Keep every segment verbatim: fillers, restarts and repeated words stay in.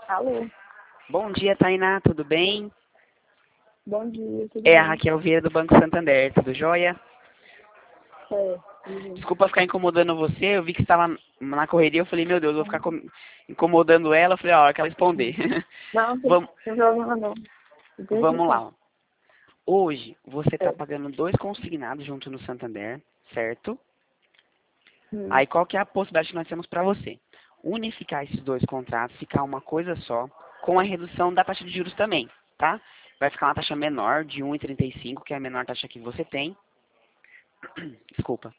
Alô? Bom dia, Tainá, tudo bem? Bom dia, tudo É bem? a Raquel Vieira do Banco Santander, tudo jóia? É, uhum. Desculpa ficar incomodando você, eu vi que você estava na correria, eu falei, meu Deus, eu vou ficar com- incomodando ela, eu falei, ó, a hora que ela responder. Não, não tem vamos, tem problema não. Não tem vamos questão. lá. Ó. Hoje, você está É. pagando dois consignados junto no Santander, certo? Hum. Aí qual que é a possibilidade que nós temos para você? Unificar esses dois contratos, ficar uma coisa só, com a redução da taxa de juros também, tá? Vai ficar uma taxa menor, de um vírgula trinta e cinco, que é a menor taxa que você tem. Desculpa.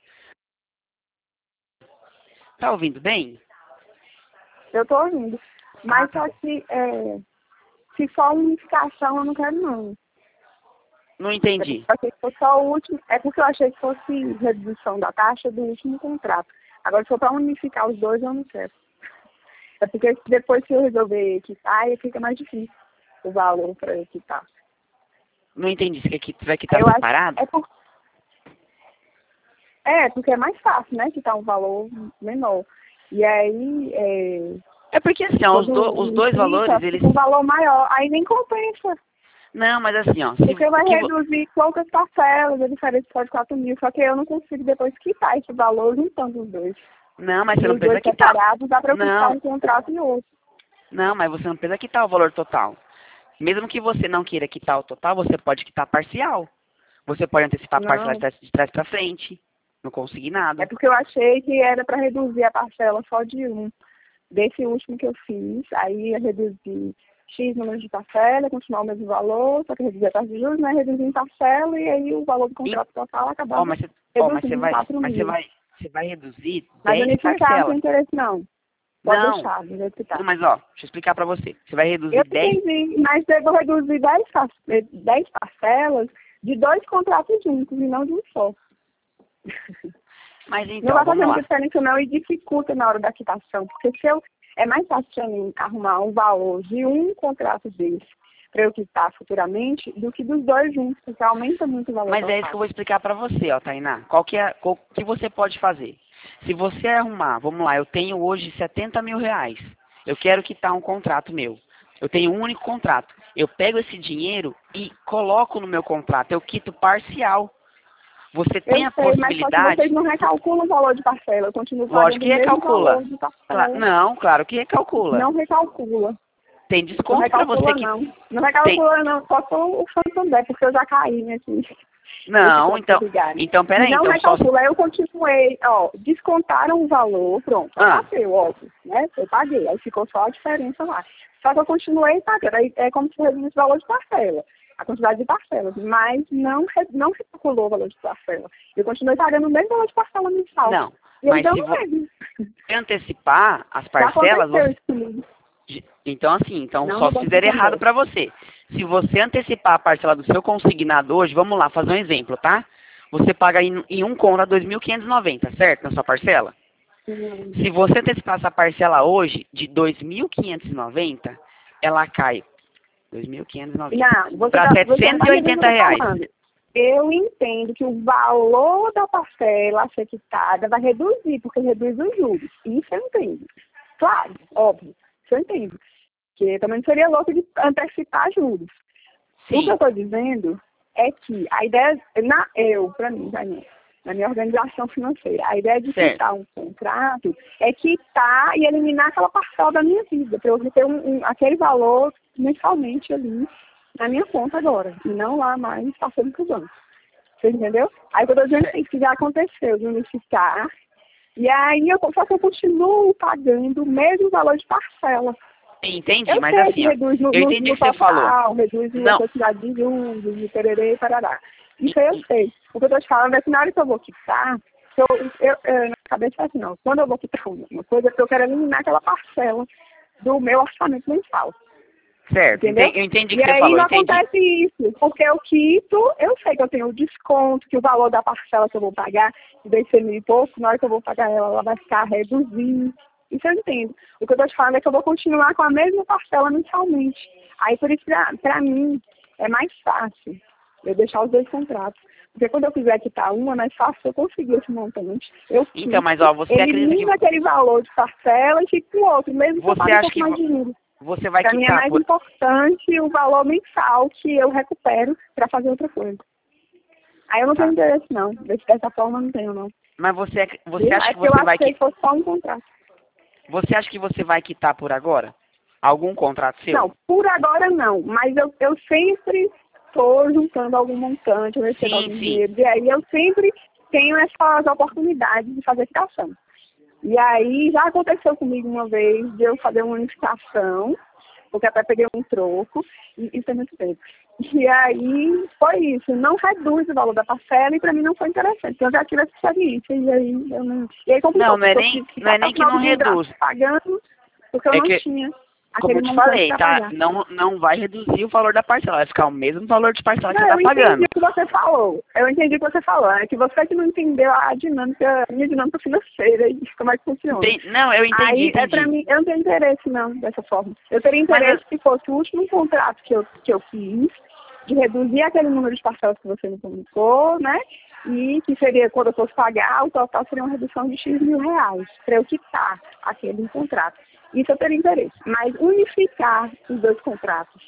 Tá ouvindo bem? Eu tô ouvindo. Mas Ah, tá só bom. que, é, se for unificação, eu não quero não. Não É porque entendi. eu achei que fosse só o último, é porque eu achei que fosse redução da taxa do último contrato. Agora, se for para unificar os dois, eu não quero. É porque depois que eu resolver quitar, aí fica mais difícil o valor para eu quitar. Não entendi. Você quer que vai Aí quitar eu acho, separado? é, por, é, porque é mais fácil, né, quitar um valor menor. E aí, é, É porque assim, ó, os, quando do- os dois unifica, valores, eles... fica um valor maior. Aí nem compensa. Não, mas assim, ó, se, Porque vai o que, vo- reduzir poucas parcelas, a diferença só de quatro mil. Só que eu não consigo depois quitar esse valor juntando os dois. Não, mas você E não os dois precisa quitar. separados, dá para eu quitar Não, um contrato e outro. não, mas você não precisa quitar o valor total. Mesmo que você não queira quitar o total, você pode quitar parcial. Você pode antecipar a parcela de Não, trás, de trás para frente. Não consegui é nada. porque eu achei que era para reduzir a parcela só de um. Desse último que eu fiz, aí ia reduzir X número de parcela, continuar o mesmo valor, só que reduzir a taxa de juros, né? Reduzir em parcela e aí o valor do E, contrato total ó, acabava mas você, ó, mas você reduzindo em vai, quatro mas você mil. vai, você vai reduzir Mas dez unificar não tem parcelas. interesse não. Pode Não, deixar, do jeito que tá. não, mas ó, deixa eu explicar pra você. Você vai reduzir Eu dez. entendi, mas eu vou reduzir dez par- dez parcelas de dois contratos juntos e não de um só. Mas Não então, vai fazer vamos muita lá. diferença não e dificulta na hora da quitação, porque se eu, é mais fácil para mim arrumar um valor de um contrato desse para eu quitar futuramente do que dos dois juntos, porque aumenta muito o valor Mas é isso que total. eu vou explicar pra você, ó, Tainá. Qual que é, qual que você pode fazer? Se você arrumar, vamos lá, eu tenho hoje setenta mil reais. Eu quero quitar um contrato meu. Eu tenho um único contrato. Eu pego esse dinheiro e coloco no meu contrato. Eu quito parcial. Você tem Eu a sei, mas só que vocês possibilidade, não recalculam o valor de parcela, eu continuo lógico pagando que o mesmo recalcula. valor de Cla- parcela. não, claro que recalcula. Não recalcula. Tem Não desconto pra você recalcula que não. Não tem. recalcula não, só com o Santander, porque eu já caí nesse, nesse Não, conto que então, vocês ligaram. então E peraí, não então só. recalcula, aí eu continuei, ó, descontaram o valor, pronto, já Ah, bateu, óbvio, né? Eu paguei, aí ficou só a diferença lá. Só que eu continuei pagando, aí é como se reduzisse o valor de parcela, a quantidade de parcelas, mas não, re- não recalculou o valor de parcela. Eu continuei pagando o mesmo valor de parcela mensal. não. E aí Mas deu se um você medo. antecipar as Já parcelas, aconteceu você isso comigo. então assim, então Não só no se Banco fizer errado Santander. pra você. Se você antecipar a parcela do seu consignado hoje, vamos lá, fazer um exemplo, tá? Você paga em, em um conta dois mil quinhentos e noventa, certo? Na sua parcela? Hum. Se você antecipar essa parcela hoje de dois mil quinhentos e noventa, ela cai dois mil quinhentos e noventa Não, você para tá, você não setecentos está e entendendo o que oitenta eu estou reais. falando. Eu entendo que o valor da parcela a ser quitada vai reduzir, porque reduz os juros. Isso eu entendo. Claro, óbvio. Isso eu entendo. Porque também não seria louco de antecipar juros. O que eu Sim, estou dizendo é que a ideia, na, eu, para mim, pra mim, na minha organização financeira, a ideia de certo. quitar um contrato é quitar e eliminar aquela parcela da minha vida, para eu ter um, um, aquele valor mensalmente ali na minha conta agora, e não lá mais passando para o banco. Você entendeu? Aí o que eu estou dizendo é que já aconteceu de unificar, e aí eu, só que eu continuo pagando o mesmo valor de parcela. Entendi, Eu mas sei que assim, ó, reduz no, eu no, entendi o no que você falou. total, reduz a Não, quantidade de juros, de pererê e parará. Isso aí eu e- sei. O que eu estou te falando é que na hora que eu vou quitar, que eu, eu, eu, na cabeça é assim, não. Quando eu vou quitar uma coisa, é porque eu quero eliminar aquela parcela do meu orçamento mensal. certo, Entendeu? enten- eu entendi o E que você aí falou, não entendi. acontece isso, porque eu quito, eu sei que eu tenho o desconto, que o valor da parcela que eu vou pagar, de ser mil e pouco, na hora que eu vou pagar ela, ela vai ficar reduzida. Isso eu entendo. O que eu estou te falando é que eu vou continuar com a mesma parcela mensalmente. Aí, por isso, para mim, é mais fácil eu deixar os dois contratos. Porque quando eu quiser quitar uma, é mais fácil eu conseguir esse montante. Eu Então, quito, mas ó, você acredita elimino que aquele valor de parcela e fico com o outro, mesmo que eu você pague um acha pouco que mais vo- de juros. Você vai Para mim é quitar mais por... importante o valor mensal que eu recupero para fazer outra coisa. Aí eu não Tá. tenho interesse, não. Desse- Dessa forma eu não tenho, não. Mas você, você Viu? acha É que porque eu você vai achei qui- que fosse só um contrato. você acha que você vai quitar por agora? Algum contrato seu? Não, por agora não. Mas eu, eu sempre estou juntando algum montante, eu recebo Sim, algum sim. dinheiro. E aí eu sempre tenho essas oportunidades de fazer quitação. E aí já aconteceu comigo uma vez de eu fazer uma unificação, porque até peguei um troco, e isso é muito tempo. E aí foi isso, não reduz o valor da parcela e para mim não foi interessante. Então eu já tive essa experiência e aí eu não. E aí complicou, Não, não é porque eu nem, tive que não é ficar nem no que final não do contrato reduz. pagando, porque eu É não que, tinha como aquele eu te montante falei, para tá? pagar. Não, não vai reduzir o valor da parcela, vai ficar o mesmo valor de parcela que Não, você tá eu entendi pagando. o que você falou. Eu entendi o que você falou. É que você que não entendeu a dinâmica, a minha dinâmica financeira e como é que funciona. Enten- Não, eu entendi, Aí, é entendi. pra mim, eu não tenho interesse, não, dessa forma. Eu teria Mas interesse eu- se fosse o último contrato que eu, que eu fiz, de reduzir aquele número de parcelas que você me comunicou, né? E que seria, quando eu fosse pagar, o total seria uma redução de X mil reais, para eu quitar aquele contrato. Isso eu teria interesse. Mas unificar os dois contratos,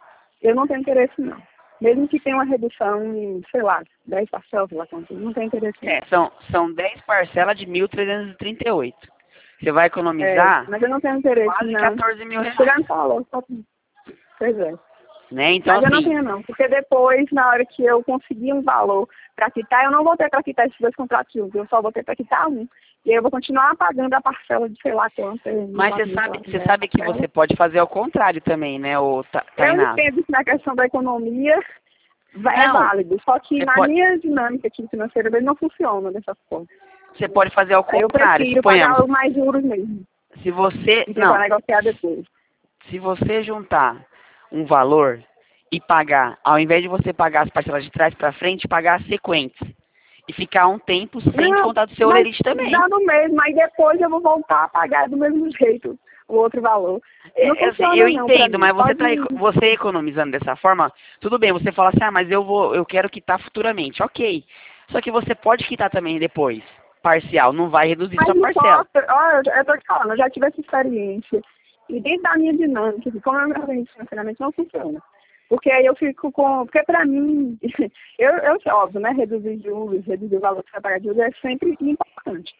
eu não tenho interesse, não. Mesmo que tenha uma redução em, sei lá, dez parcelas, sei lá quanto, não tenho interesse, não. é, são, são dez parcelas de mil trezentos e trinta e oito. Você vai É, economizar mas eu não tenho interesse, quase não. quatorze mil Você já reais. me falou, só... Pois é. Né? Então, Mas eu não assim, tenho não, porque depois, na hora que eu conseguir um valor para quitar, eu não vou ter para quitar esses dois contratos juntos, eu só vou ter para quitar um. E aí eu vou continuar pagando a parcela de sei lá quanto. mas você sabe, você sabe que você pode fazer ao contrário também, né, ô Ta- Eu Tainá? entendo que na questão da economia vai- é Não, válido, só que você na pode, minha dinâmica aqui financeira ele não funciona dessa forma. você pode fazer ao Aí eu contrário, prefiro suponhamos. pagar os mais juros mesmo Se você, e tentar não, negociar depois. se você juntar um valor e pagar, ao invés de você pagar as parcelas de trás para frente, pagar as sequentes. E ficar um tempo sem Não, descontar do seu mas olerite também. dá no mesmo, aí depois eu vou voltar a pagar do mesmo jeito o outro valor. Não É, assim, funciona eu não pra entendo, mim. mas você tá, Pode... eco- você economizando dessa forma, tudo bem, você fala assim, ah, mas eu vou, eu quero quitar futuramente, ok. Só que você pode quitar também depois, parcial, não vai reduzir Mas sua não parcela. posso, ó, eu, eu tô te falando, eu já tive essa experiência. E dentro da minha dinâmica, de como eu me organizo financeiramente, não funciona. Porque aí eu fico com... Porque pra mim, eu, eu sei, óbvio, né, reduzir juros, reduzir o valor que você vai pagar de juros é sempre importante.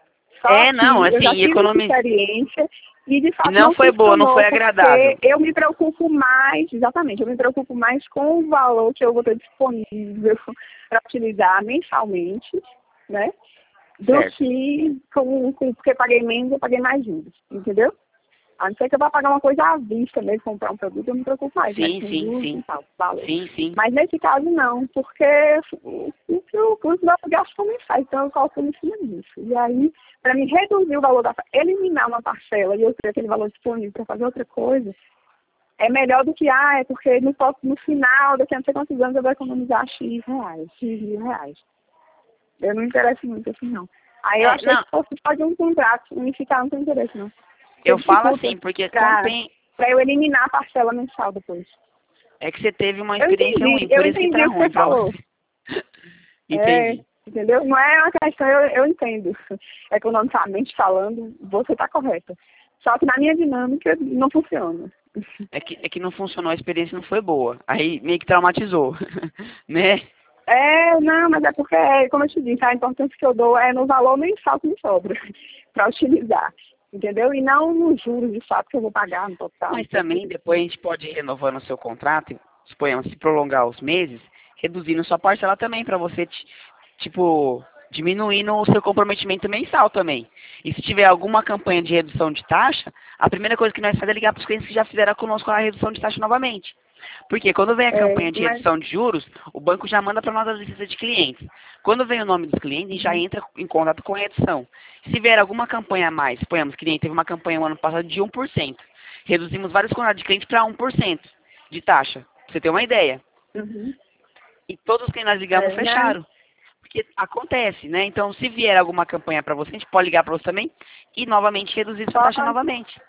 Só É, que não, eu já assim, tive essa economizar. experiência e de E fato não não foi boa, não funcionou, foi agradável. porque eu me preocupo mais, exatamente, eu me preocupo mais com o valor que eu vou ter disponível para utilizar mensalmente, né? Do Certo. que com, com porque paguei menos, eu paguei mais juros, entendeu? A não ser que eu vá pagar uma coisa à vista mesmo, comprar um produto, eu me preocupo mais, né? Sim, Com sim, juros sim. e tal, valor. Sim, sim. Mas nesse caso não, porque o o custo da gasto mensais, então eu calculo em cima disso. E aí, para mim reduzir o valor da eliminar uma parcela e eu ter aquele valor disponível para fazer outra coisa, é melhor do que, ah, é porque no, no final, daqui a não sei quantos anos eu vou economizar X reais, X mil reais. Eu não me interesso muito assim, não. Aí eu É, achei não, que fosse fazer um contrato, unificar, não tem interesse, não. eu falo Dificulta assim, porque pra, compen... pra eu eliminar a parcela mensal depois. é que você teve uma Eu experiência entendi, ruim, eu por isso que entendi tá o que ruim você pra falou. você. É, Entendi. entendeu? Não é uma questão, eu, eu entendo. Economicamente falando, você está correta. Só que na minha dinâmica não funciona. É que, é que não funcionou, a experiência não foi boa. Aí meio que traumatizou, né? É, não, mas é porque, como eu te disse, a importância que eu dou é no valor mensal que me sobra para utilizar. Entendeu? E não nos juros de fato que eu vou pagar no total. Mas também depois a gente pode ir renovando o seu contrato, e, suponhamos, se prolongar os meses, reduzindo sua parcela também, para você, ti- tipo, diminuindo o seu comprometimento mensal também. E se tiver alguma campanha de redução de taxa, a primeira coisa que nós fazemos é ligar para os clientes que já fizeram conosco a redução de taxa novamente. Porque quando vem a É, campanha de mas, redução de juros, o banco já manda para nós a lista de clientes. Quando vem o nome dos clientes, a gente já entra em contato com a redução. Se vier alguma campanha a mais, suponhamos que nem teve uma campanha no ano passado de um por cento. Reduzimos vários contratos de clientes para um por cento de taxa. Pra você ter uma ideia. uhum, E todos que nós ligamos é, né? fecharam. Porque acontece, né? Então, se vier alguma campanha para você, a gente pode ligar para você também e novamente reduzir sua Só, taxa novamente.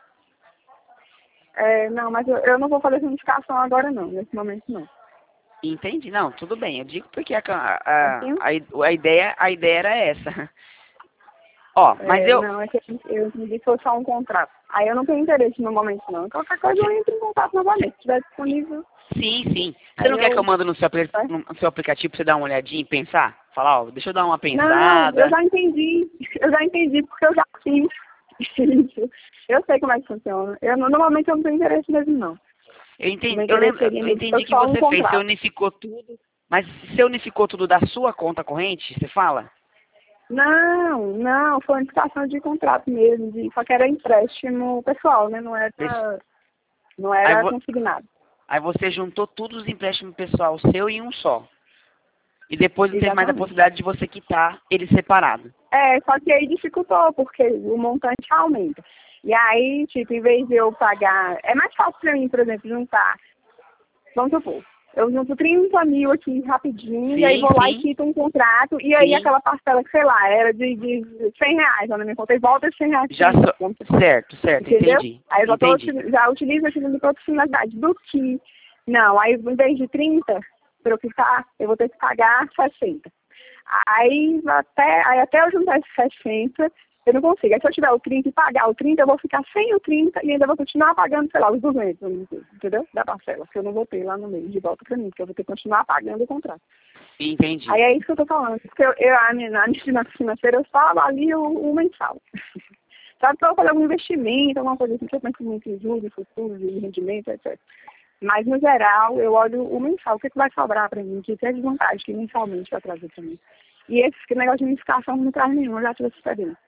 é, não, mas eu, eu não vou fazer essa indicação agora não, nesse momento não. Entendi? Não, tudo bem. Eu digo porque a, a, Certinho? a, a ideia, a ideia era essa. Ó, mas É, eu... não, é que eu entendi que foi só um contrato. Aí eu não tenho interesse no momento, não. Qualquer coisa eu entro em contato novamente. Se estiver disponível. Sim, sim. Você Aí não quer que eu eu. mando no seu, apli- Tá? no seu aplicativo pra você dar uma olhadinha e pensar? Falar, ó, deixa eu dar uma Não, eu pensada. já entendi. Eu já entendi porque eu já fiz isso. Eu sei como é que funciona. Eu, normalmente eu não tenho interesse mesmo, não. Eu O meu entendi, eu interesse lembro, seria eu mesmo se entendi fosse que só um você fez, você contrato. unificou tudo. Mas você unificou tudo da sua conta corrente, você fala? Não, não, foi uma indicação de contrato mesmo, de, só que era empréstimo pessoal, né? Não era, não Aí, era vo- consignado. aí você juntou todos os empréstimos pessoal seu em um só. E depois não teve mais a Exatamente. possibilidade de você quitar ele separado. É, só que aí dificultou, porque o montante aumenta. E aí, tipo, em vez de eu pagar, é mais fácil pra mim, por exemplo, juntar, vamos supor, eu junto trinta mil aqui rapidinho, e aí Sim, vou lá e sim, quito um contrato, e aí sim. aquela parcela que, sei lá, era de, de cem reais, lá na minha conta, e volta cem reais Já pra mim, só... vamos supor. Certo, certo, Entendeu? entendi. Aí eu já, tô, Entendi. uti- já utilizo aquilo para outra finalidade. Do que, não, aí em vez de trinta, para eu quitar, eu vou ter que pagar sessenta. Aí até, aí até eu juntar esses sessenta, eu não consigo. Aí se eu tiver o trinta e pagar o trinta, eu vou ficar sem o trinta e ainda vou continuar pagando, sei lá, os duzentos, vamos dizer, entendeu? Da parcela, que eu não vou ter lá no meio de volta para mim, porque eu vou ter que continuar pagando o contrato. Entendi. Aí é isso que eu tô falando, porque eu, eu a minha, na minha financeira eu só avalio o, o mensal. Sabe, para eu fazer algum investimento, alguma coisa assim, que eu penso muito em juros, futuros, em rendimento, etcétera. Mas, no geral, eu olho o mensal, o que, que vai sobrar para mim, que tem a desvantagem que mensalmente vai trazer para mim. E esse negócio de unificação não traz nenhum, eu já tive essa experiência.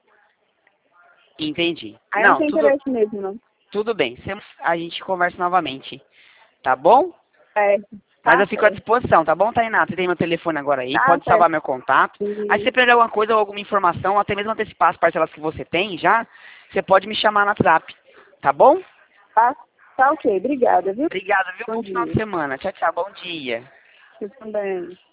Entendi. Aí eu não Não, tenho tudo, interesse mesmo, não. tudo bem. Você- A gente conversa novamente. Tá bom? É, Mas tá eu fico à certo. disposição, tá bom, Tainá? Você tem meu telefone agora aí, Tá pode salvar certo. meu contato. Aí se E, você perder alguma coisa ou alguma informação, até mesmo antecipar as parcelas que você tem já, você pode me chamar no WhatsApp. Tá bom? tá, tá ok, obrigada, viu? Obrigado, viu? Bom Bom final de dia. semana. Tchau, tchau. Bom dia. Você também.